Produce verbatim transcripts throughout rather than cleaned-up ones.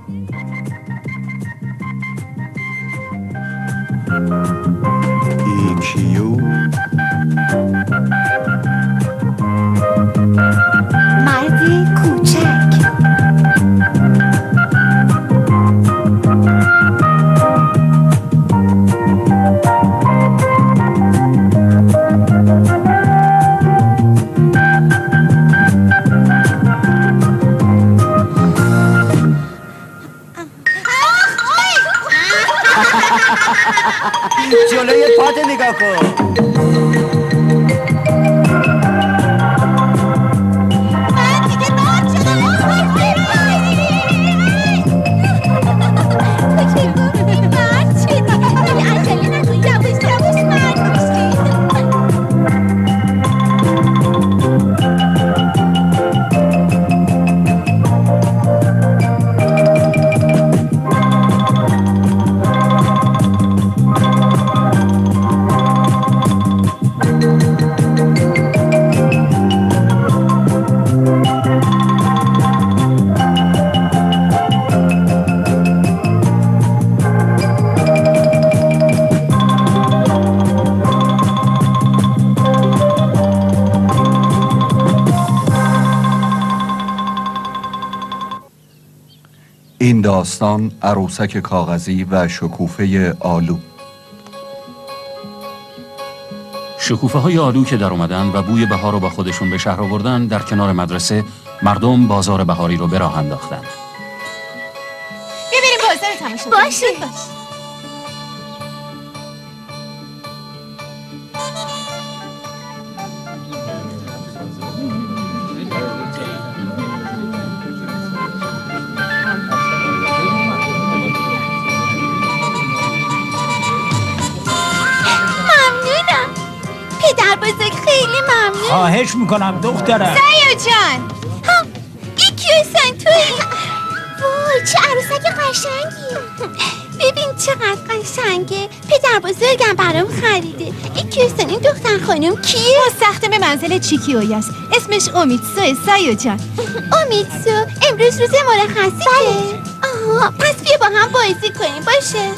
ایکیو مرد کوچک. جلوی پات نگاه کن. این داستان عروسک کاغذی و شکوفه آلو. شکوفه های آلو که در اومدن و بوی بهار رو با خودشون به شهر آوردن، در کنار مدرسه مردم بازار بهاری رو به راه انداختن. ببینیم بازار تماشا کنیم. باشه. خواهش میکنم دخترم. سایو جان. ها ایکیو-سان توی. وای چه عروسک قشنگی. ببین چقدر قشنگه. پدر بزرگم برام خریده. ایکیو-سان این دختر خانم کیه؟ مستخدم منزل چیکیوی است. اسمش امیتسو. سایو جان. امیتسو امروز روز مرخصی. بله. آها پس بیا با هم بازی کنیم باشه.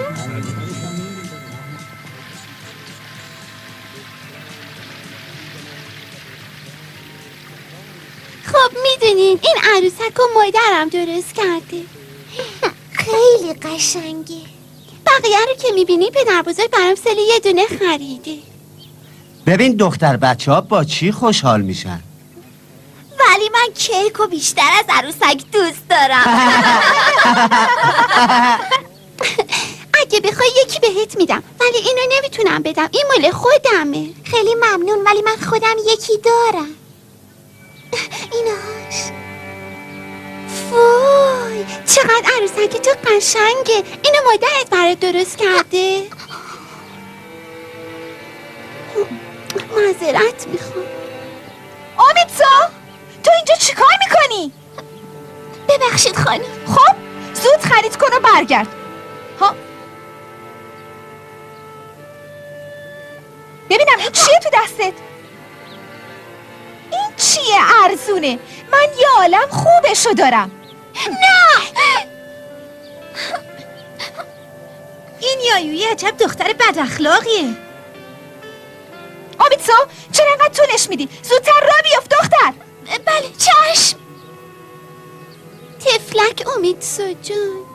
خب میدونین این عروسک رو مادرم درست کرده. خیلی قشنگه. بقیه رو که میبینی پدر بزرگ برام سالی یه دونه خریده. ببین دختر بچه ها با چی خوشحال میشن. ولی من کیک و بیشتر از عروسک دوست دارم. اگه بخوای یکی بهت میدم ولی اینو نمیتونم بدم. این مال خودمه. خیلی ممنون ولی من خودم یکی دارم. ایناش. وای چقدر عروسک تو قشنگه. اینو مادرت برات درست کرده. معذرت میخوام. امیتسو تو اینجا چیکار میکنی؟ ببخشید خانم. خب زود خرید کن و برگرد. ها ببینم این چیه تو دستت؟ این چیه ارزونه؟ من یه عالم خوبشو دارم. نه این یایویی عجب دختر بد اخلاقیه. امیتسو چرا انقدر طولش میدی؟ زودتر راه بیفت دختر. بله چشم. تفلک امیتسو جون.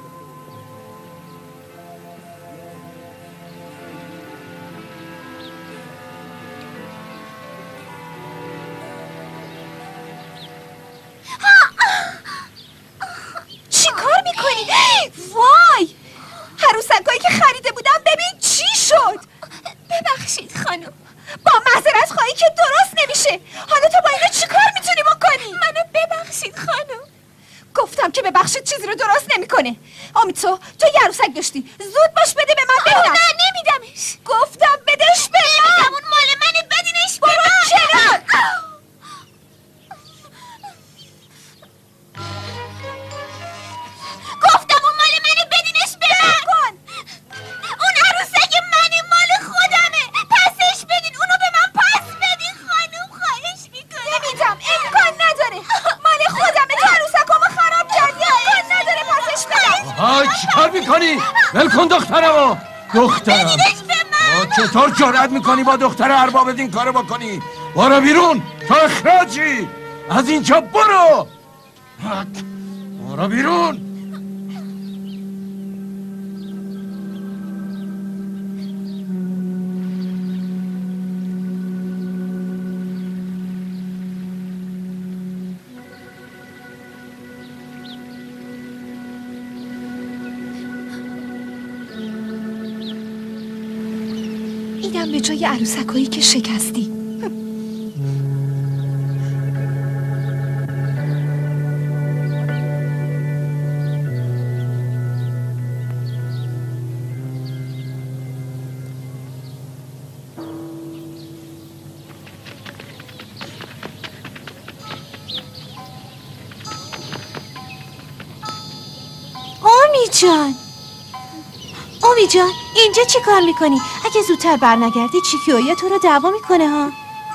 چی کار میکنی؟ وای عروسکایی که خریده بودم ببین چی شد. ببخشید خانم. با معذرت خواهی که درست نمیشه. حالا تو با اینو چی کار میتونی بکنی؟ منو ببخشید خانم. گفتم که ببخشید چیزی رو درست نمیکنه. امیتسو تو یه عروسک داشتی، زود باش بده به من ببینم. نه نمیدمش. گفتم بدش به من. نمیدم اون مال منه بدینش به من. برو کنار. گفتم اون مال منه بدینش به من. اون عروسک منه مال خودمه. پسش بدین اونو به من پس بدین خانم خواهش میکنم. نمیدم امکان نداره. مال خودمه تو عروسکامو خراب کردی. امکان نداره پسش بدین. های چیکار میکنی؟ ول کن دخترمو. دخترم چطور جرأت میکنی با دختر ارباب این کارو بکنی؟ برو بیرون، تو اخراجی. از اینجا برو، برو بیرون. اینم به جای عروسکایی که شکستی. اومی جان، اومی جان، اینجا چی کار میکنی؟ اگه زودتر برنگردی چیکیویا تو رو دعوا میکنه ها.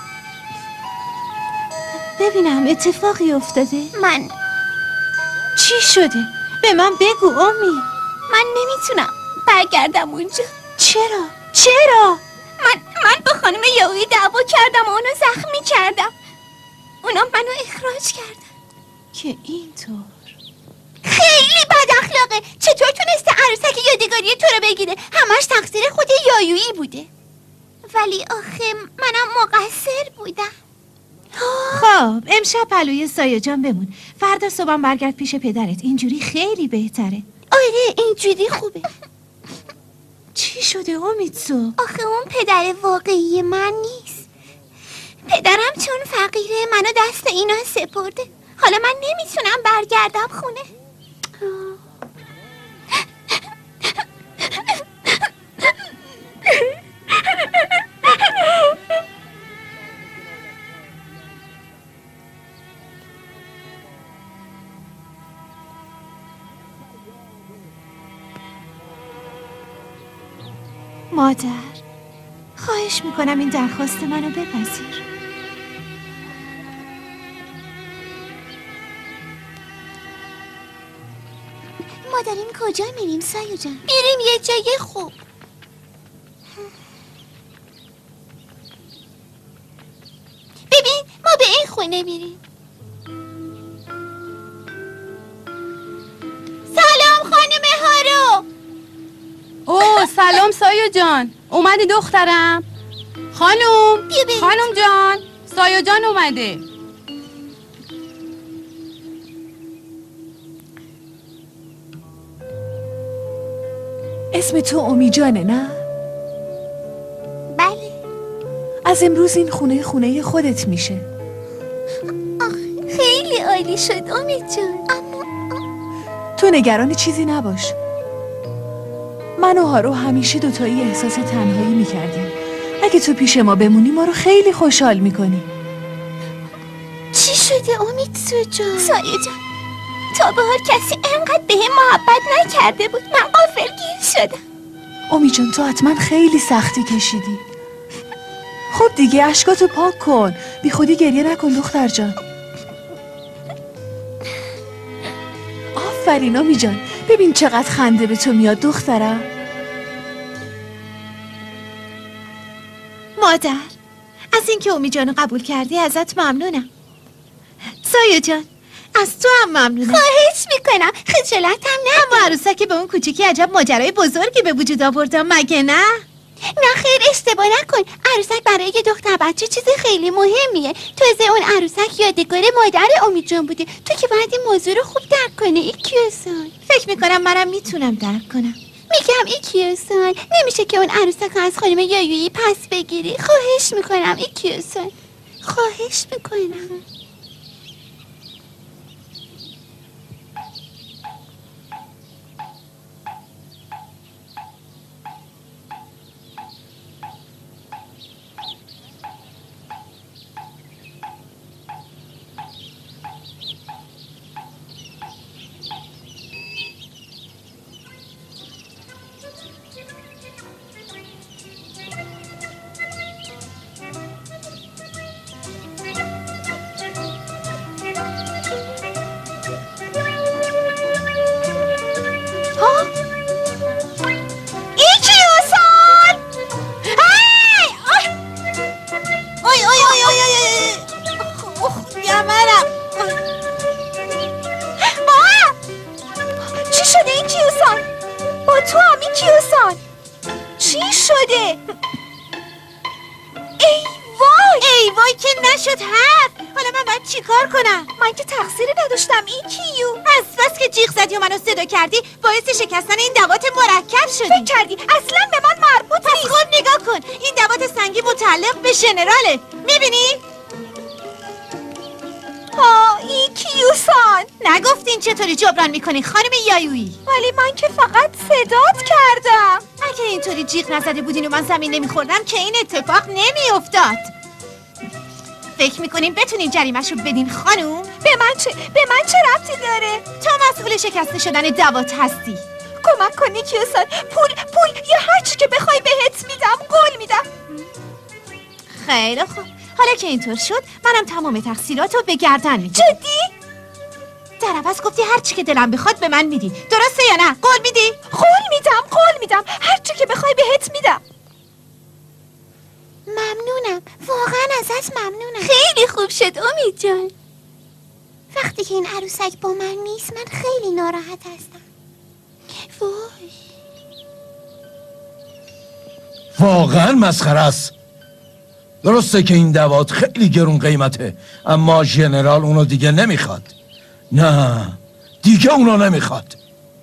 ببینم اتفاقی افتاده؟ من چی شده؟ به من بگو اومی. من نمیتونم برگردم اونجا. چرا؟ چرا؟ من من با خانم یاوی دعوا کردم و اونو زخمی کردم. اونا منو اخراج کردن. که اینطور خیلی بد اخلاقه. چطور تونسته عروسک یادگاری تو رو بگیره؟ همش تقصیر خود یایویی بوده. ولی آخه منم مقصر بودم. خب امشب پلوی سایه جان بمون، فردا صبحم برگرد پیش پدرت. اینجوری خیلی بهتره. آره اینجوری خوبه. چی شده امیدسو؟ آخه اون پدر واقعی من نیست. پدرم چون فقیره منو دست اینا سپرده. حالا من نمیتونم برگردم خونه. مادر، خواهش میکنم این درخواست منو بپذیر. ما داریم کجا میریم سایو جان؟ میریم یه جای خوب. ببین ما به این خونه میریم. سلام خانم هارو. اوه سلام سایو جان، اومدی دخترم؟ خانم بیا خانم جان، سایو جان اومده. اسم تو امی جانه نه؟ بله. از امروز این خونه خونه خودت میشه. آخ خیلی عالی شد امید جان. اما تو نگران چیزی نباش. من و هارو همیشه دوتایی احساس تنهایی میکردیم. اگه تو پیش ما بمونی ما رو خیلی خوشحال میکنی. چی شده امیدسو جان؟ سایه جان تا به حال کسی انقدر به هم محبت نکرده بود. من غافلگیر شدم. امی جان تو حتما خیلی سختی کشیدی. خب دیگه اشکاتو پاک کن، بی خودی گریه نکن دختر جان. آفرین امی جان، ببین چقدر خنده به تو میاد دخترم. مادر، از اینکه امی جانو قبول کردی ازت ممنونم. سایه جان از تو هم ممنونم. خواهش میکنم، خجالتم نه. اما عروسک به اون کوچیکی عجب ماجرای بزرگی به وجود آوردم مگه نه؟ نه خیر اشتباه نکن. عروسک برای یه دختر بچه چیز خیلی مهمیه. تازه اون عروسک یادگار مادر امید جان بوده. تو که باید این موضوع رو خوب درک کنی ایکیوسان. فکر میکنم منم میتونم درک کنم. میگم ایکیوسان نمیشه که اون عروسک از خانم یایویی پس بگیری. خواهش میکنم ایکیوسان، خواهش میکنم. تو هم ایکیوسان. چی شده؟ ای وای ای وای که نشد حرف. حالا من باید چی کار کنم؟ من که تقصیری نداشتم ایکیو. از بس که جیغ زدی و منو صدا کردی باعث شکستن این دوات مرکب شدی. فکر کردی اصلا به من مربوط نیست. خود نگاه کن این دوات سنگی متعلق به ژنراله. میبینی؟ ها ایکیوسان. نگفتین چطوری جبران میکنی خانم یایویی؟ ولی من که فقط صدات کردم. اگه اینطوری جیغ نزده بودین و من زمین نمیخوردم که این اتفاق نمیافتاد. فکر میکنین بتونین جریمش رو بدین خانوم؟ به من چه؟ به من چه ربطی داره؟ تو مسئول شکسته شدن دوات هستی. کمک کنی ایکیوسان. پول پول یا هرچی که بخوای بهت میدم. قول میدم. خیلی خوب. حالا که اینطور شد منم تمام تقصیراتو به گردن میگیرم. جدی؟ در عوض گفتی هر چی که دلم بخواد به من میدی. درسته یا نه؟ قول میدی؟ قول میدم قول میدم هر چی که بخوای بهت میدم. ممنونم واقعا ازت ممنونم. خیلی خوب شد امید جان. وقتی که این عروسک با من نیست من خیلی ناراحت هستم. وای واقعا مسخره است. درسته که این دوات خیلی گرون قیمته اما ژنرال اونو دیگه نمیخواد. نه دیگه اونو نمیخواد.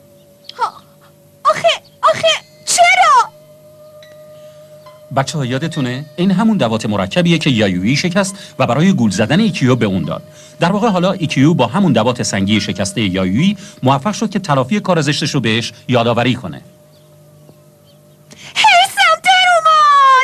آخه آخه چرا؟ بچه ها یادتونه این همون دوات مرکبیه که یایویی شکست و برای گول زدن ایکیو به اون داد. در واقع حالا ایکیو با همون دوات سنگی شکسته یایویی موفق شد که تلافی کار زشتش رو بهش یادآوری کنه. حرسم در اومد.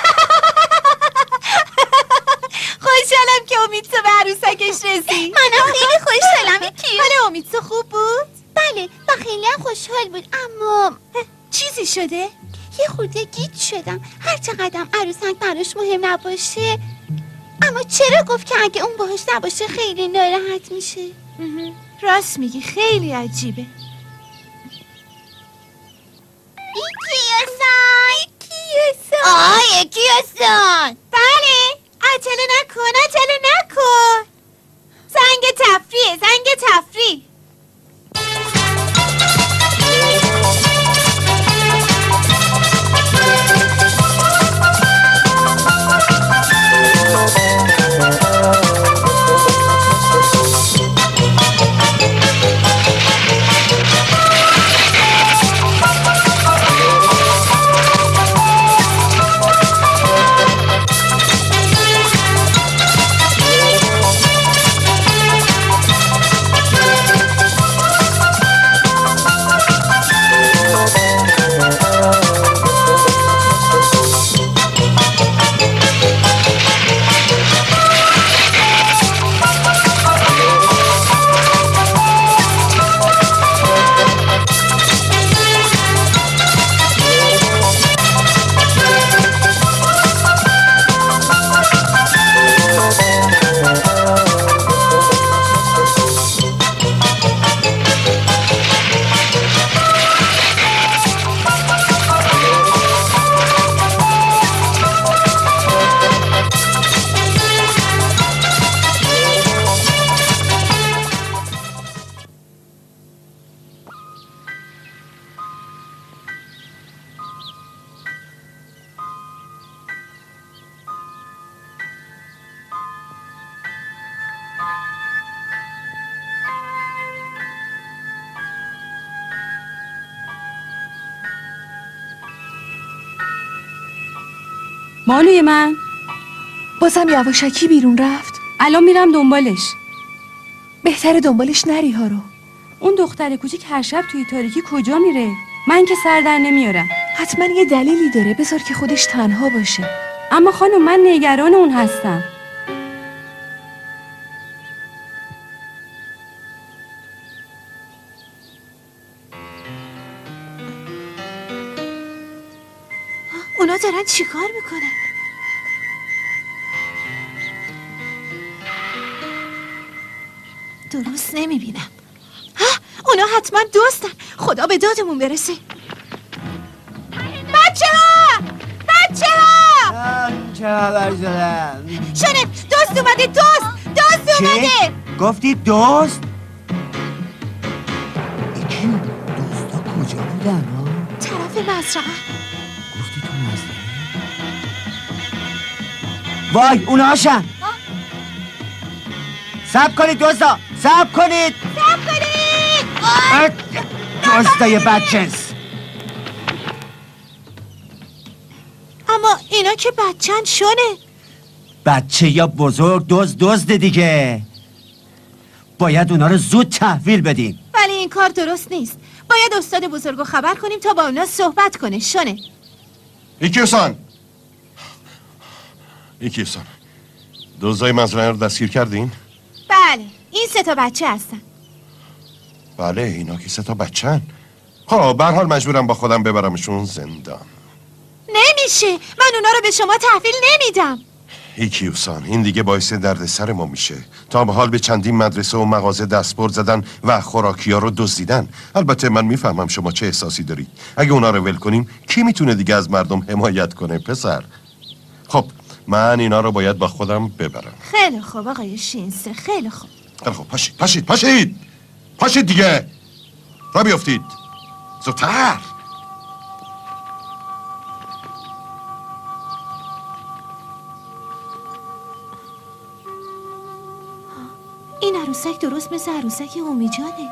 خوشحالم که امیدسو به عروسکش رسید. منم خیلی خوشحالم ایکیو. حالا امیدسو خوب بود؟ بله و خیلی هم خوشحال بود اما چیزی شده؟ یه خورده گیج شدم. هر چقدرم عروسک براش مهم نباشه اما چرا گفت که اگه اون باهاش نباشه خیلی ناراحت میشه؟ راست میگی خیلی عجیبه. ایکیوسان ایکیوسان آه ایکیوسان. بله عجله نکن عجله نکن. زنگ تفریح زنگ تفریح. مانوی من بازم یواشکی بیرون رفت. الان میرم دنبالش. بهتره دنبالش نری هارو. اون دختر کوچیک هر شب توی تاریکی کجا میره؟ من که سر در نمیارم. حتما یه دلیلی داره. بذار که خودش تنها باشه. اما خانم من نگران اون هستم. اونا دارن چی کار میکنن؟ درست نمیبینم. ها اونا حتما دوستن. خدا به دادمون برسه. بچه ها بچه ها چه خبر شدن؟ شنه دوست اومده. دوست دوست اومده. گفتی دوست؟ ایکی دوستا کجا بودن ها؟ طرف مزرعه. گفتی تو مزرعه؟ وای اوناشن. صبر کنید دوستا، صبر کنید صبر کنید. دوستای بدجنس. اما اینا که بچه‌ن شونه. بچه یا بزرگ دوز دزد دیگه. باید اونا رو زود تحویل بدیم. ولی این کار درست نیست. باید استاد بزرگو خبر کنیم تا با اونا صحبت کنه. شونه. ایکیوسان ایکیوسان دزدای مزرعه رو دستگیر کردین؟ بله این سه تا بچه هستن. بله اینا که سه تا بچه‌ن. خب به هر حال مجبورم با خودم ببرمشون زندان. نمیشه، من اونا رو به شما تحویل نمیدم. ایکیوسان این دیگه باعث درد سر ما میشه. تا به حال به چندین مدرسه و مغازه دستبرد زدن و خوراکی‌ها رو دزدیدن. البته من میفهمم شما چه احساسی دارید. اگه اونا رو ول کنیم کی میتونه دیگه از مردم حمایت کنه پسر؟ خب من اینا رو باید با خودم ببرم. خیلی خوب آقای شینسه، خیلی خوب. خیلی خوب پاشید پاشید پاشید پاشید دیگه. را بیافتید زودتر. این عروسک درست مثل عروسک اومی جانه.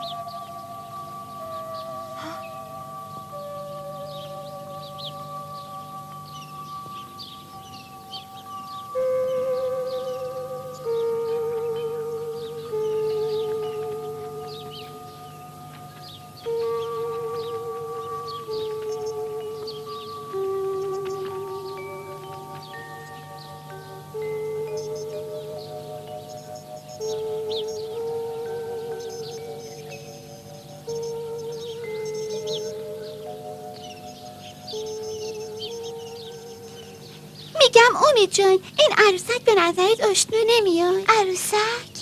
میگم امید جان این عروسک به نظرت آشنا نمیاد؟ عروسک؟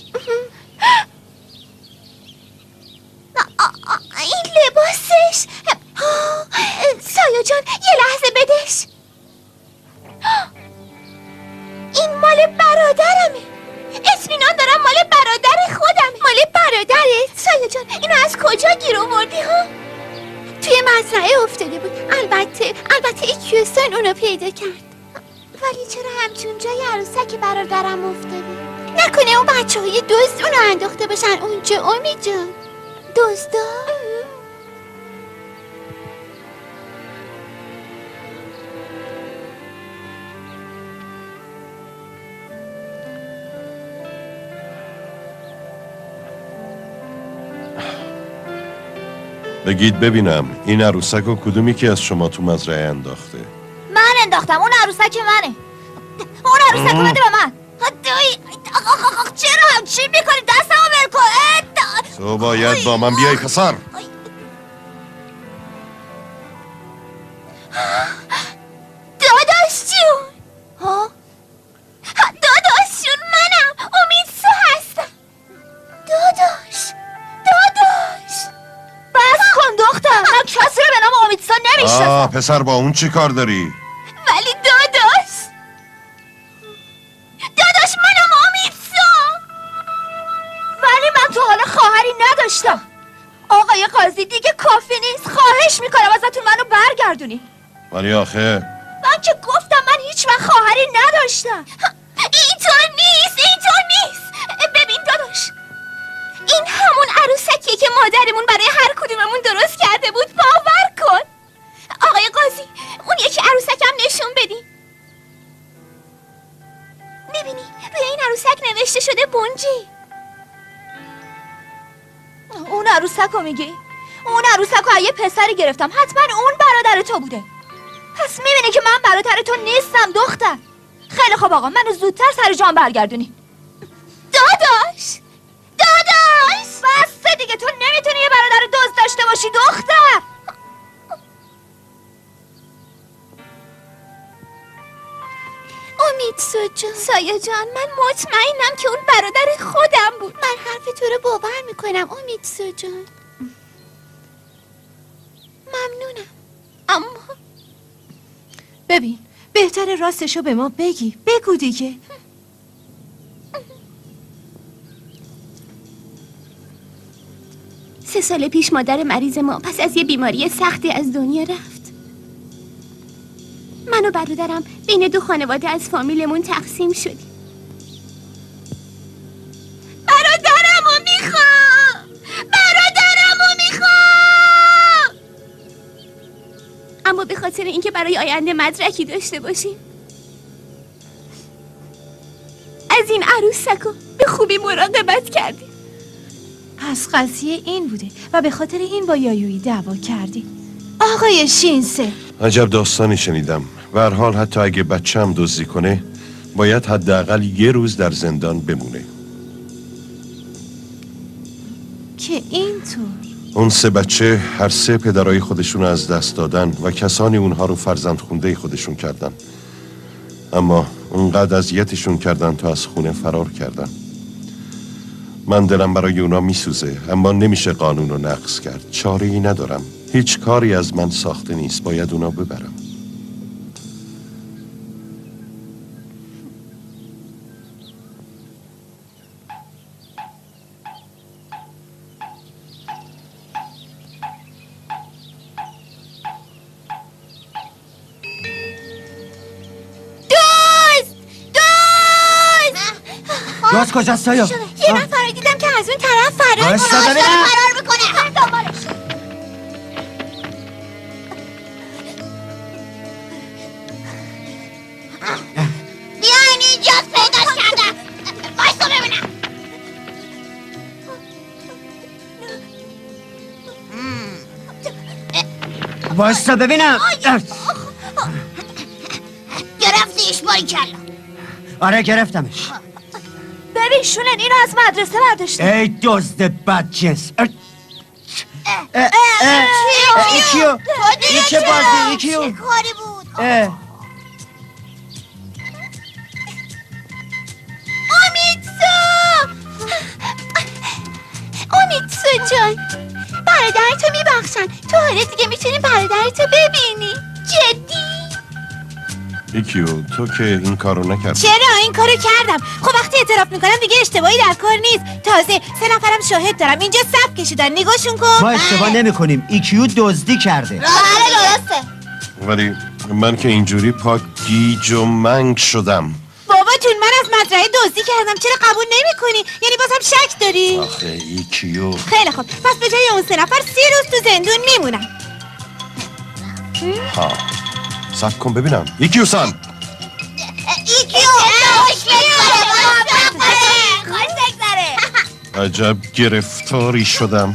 این لباسش. سایه جان یه لحظه بدش. این مال برادرمه. اطمینان دارم مال برادر خودمه. مال برادرت؟ سایه جان اینو از کجا گیر آوردی ها؟ توی مزرعه افتاده بود. البته البته ایکیوسان اونو پیدا کرد. ولی چرا همچون جای عروسک برادرم افتاده؟ نکنه اون بچه های دزد اونو انداخته باشن اونجا امید جان؟ دزدا؟ بگید ببینم این عروسک و کدومی که از شما تو مزرعه انداخته؟ من انداختم. اون عروسک منه. اون عروسک رو بده به من. چرا همچین میکنی؟ دستمو ول کن. تو باید با من بیای پسر. داداش جون. ها؟ داداش جون منم امید سو هستم. داداش داداش بس کن دختر. من کسی رو به نام امیدسا نمیشناسم. آه پسر با اون چی کار داری؟ ولی داداش داداش منم امیدسا. ولی من تو حالا خواهری نداشتم. آقای قاضی دیگه کافی نیست. خواهش میکنم ازتون منو برگردونی. ولی آخه من که گفتم من هیچ وقت خواهری نداشتم. اینطور نیست اینطور نیست. ببین داداش این همون عروسکیه که مادرمون برای هر کدوممون درست کرده بود. باور کن. آقای قاضی اون یکی عروسکم نشون بدین. میبینی روی این عروسک نوشته شده بونجی. اون عروسک رو میگی؟ اون عروسک رو یه پسری گرفتم. حتما اون برادر تو بوده. پس میبینی که من برادر تو نیستم دختر. خیلی خوب آقا منو زودتر سر جان برگردونی. داداش داداش بس دیگه. تو نمیتونی یه برادر دزد داشته باشی دختر. امید سو جان. سایه جان من مطمئنم که اون برادر خودم بود. من حرف تو رو باور میکنم امید سو جان. ممنونم. اما ببین بهتر راستشو به ما بگی. بگو دیگه. سه سال پیش مادر مریض ما پس از یه بیماری سختی از دنیا رفت. من و برادرم بین دو خانواده از فامیلمون تقسیم شدیم. برادرمو میخوام، برادرمو میخوام. اما به خاطر اینکه برای آینده مدرکی داشته باشیم از این عروسکو به خوبی مراقبت کردیم. پس قضیه این بوده و به خاطر این با یایویی دعوا کردیم. آقای شینسه، عجب داستانی شنیدم. به هر حال حتی اگه بچه‌م دزدی کنه باید حداقل یه روز در زندان بمونه. که اینطور اون سه بچه هر سه پدرای خودشون از دست دادن و کسانی اونها رو فرزند خونده خودشون کردن، اما اونقدر اذیتشون کردن تا از خونه فرار کردن. من دلم برای اونا میسوزه، اما نمیشه قانون رو نقض کرد. چاره ای ندارم. هیچ کاری از من ساخته نیست. باید اونا ببرم. دوست کجاست آیا؟ یه نفر رو دیدم که از اون طرف فرار بایستا کنه. ببینم. فرار میکنه. دنبالش. بیاین اینجا، پیداش کردم. بایستا ببینم. بایستا ببینم. گرفتیش باریکلا. آره گرفتمش. ببین شونن اینو از مدرسه برداشته. ای دزد بدجنس. ایکیو این چه بازی ایکیو؟ چه کاری بود؟ امیتسو امیتسو جان، برادرتو میبخشن. تو حالا دیگه میتونی برادرتو ببینی. جدی؟ ایکیو تو که این کارو نکردی. چرا این کارو کردم؟ خب وقتی اعتراف میکنم دیگه اشتباهی در کار نیست. تازه سه نفرم شاهد دارم. اینجا صف کشیدن، نگاهشون کن. ما اشتباه نمی کنیم. ایکیو دزدی کرده. بله درسته. ولی من که اینجوری پاک گیج و منگ شدم. باباتون من از مزرعه دزدی کردم، چرا قبول نمی کنی؟ یعنی بازم شک داری؟ آخه ایکیو. خیلی خوب، پس به جای اون سه نفر سی روز تو زندون میمونم. ها صبر کن ببینم. ایکیو سان ایکیو خوش بگذره. عجب گرفتاری شدم.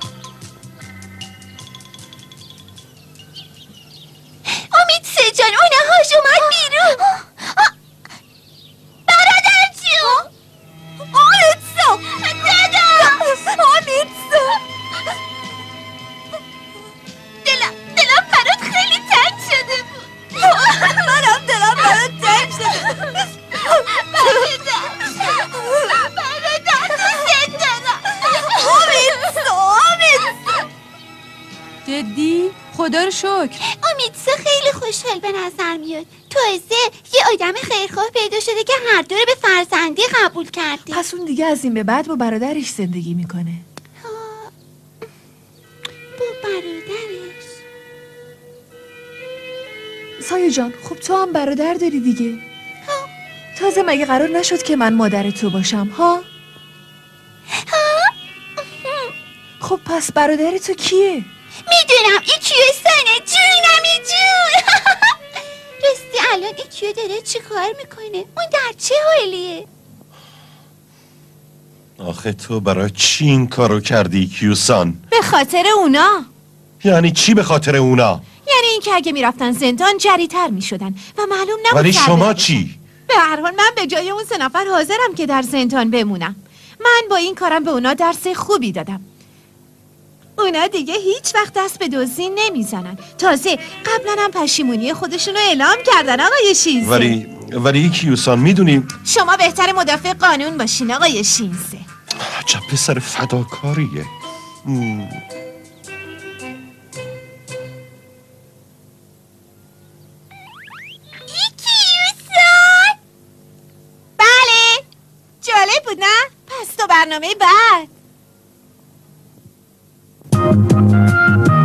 امیتسو جان، اونه هاش اومد بیرون. برادر جون، امیتسو دادا، امیتسو. دلم دلم برات خیلی تنگ شده بود. منم دلم برات تنگ شده بود. برادر برادر دوست دارم. امیتسو امیتسو. جدی؟ خدا رو شکر. امیتسو خیلی خوشحال به نظر میاد. تازه یه آدم خیرخواه پیدا شده که هر دو رو به فرزندی قبول کرده. پس اون دیگه از این به بعد با برادرش زندگی میکنه. با برادرش. سایه جان، خب تو هم برادر داری دیگه. تازه مگه قرار نشد که من مادر تو باشم ها؟ خب پس برادر تو کیه؟ میدونم، ایکیو سنه جونمی جون. راستی الان ایکیو داره چی کار میکنه؟ اون در چه حالیه؟ آخه تو برای چی این کارو کردی ایکیو سان؟ به خاطر اونا. یعنی چی به خاطر اونا؟ یعنی اینکه اگه میرفتن زندان جری‌تر میشدن و معلوم نبود. ولی کرده شما باشن. چی؟ به هر حال من به جای اون سه نفر حاضرم که در زندان بمونم. من با این کارم به اونا درس خوبی دادم. اونا دیگه هیچ وقت دست به دزدی نمیزنن. تازه قبلا هم پشیمونی خودشونو اعلام کردن آقای شینسه. ولی ولی ایکیو سان میدونی شما بهتر مدافع قانون باشین آقای شینسه. عجب پسر فداکاریه. م. ایکیوسان. بله جالب بود نه؟ پس تو برنامه بعد